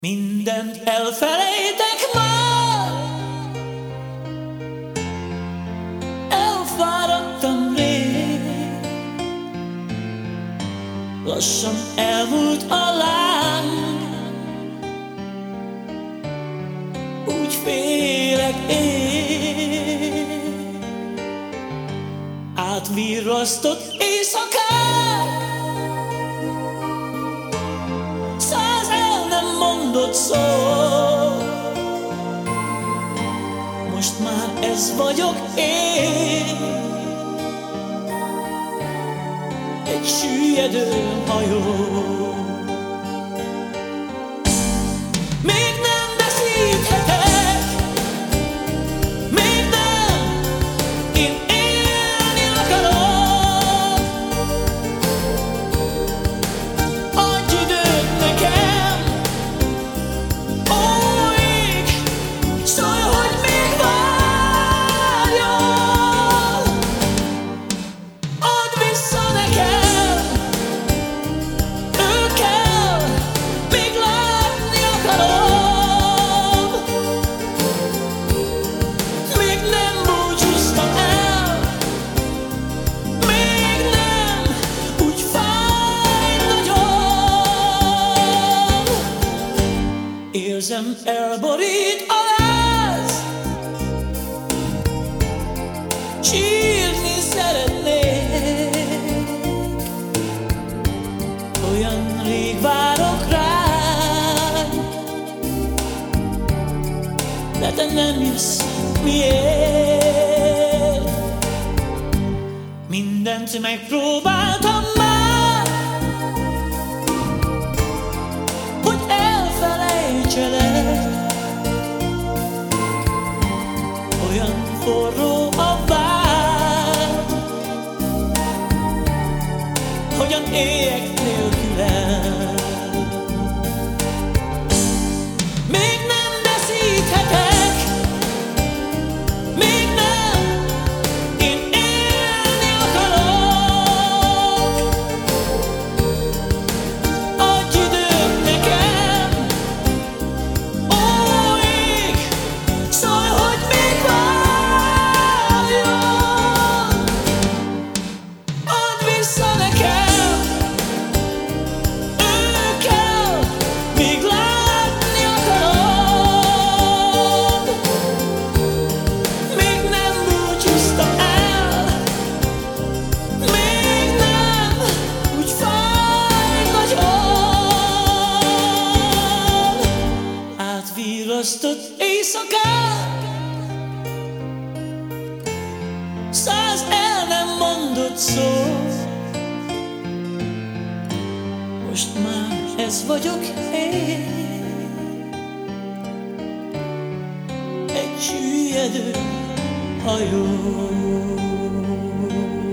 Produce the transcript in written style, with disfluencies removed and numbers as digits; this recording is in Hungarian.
Mindent elfelejtek már, elfáradtam rég, lassan elmúlt a láng, úgy félek én. Átvirrasztott éjszakák, száz el nem mondott szó, most már ez vagyok én, egy süllyedő hajó. Még nem veszíthetek, még nem, én élni akarok. Adj időt nekem, ó ég, szólj, hogy még várjak. Add vissza nekem, ő kell, még látni akarom. Még nem búcsúztam el, még nem, úgy fáj nagyon. Érzem, elborít a láz, sírni szeretnék, olyan rég várok rád, de te nem jössz, miért? Mindent megpróbáltam már, hogy elfelejtselek, olyan forró a vád, hogyan éljek nélküled. Még nem veszíthetek, még nem, én élni akarok. Adj időt nekem, ó ég, szólj, hogy még várjak. Add vissza nekem, ő kell, még látni akarom. Még nem búcsúztam el, még nem, úgy fáj nagyon. Átvirrasztott éjszakák, száz el nem mondott szó, most már ez vagyok én, egy süllyedő hajó.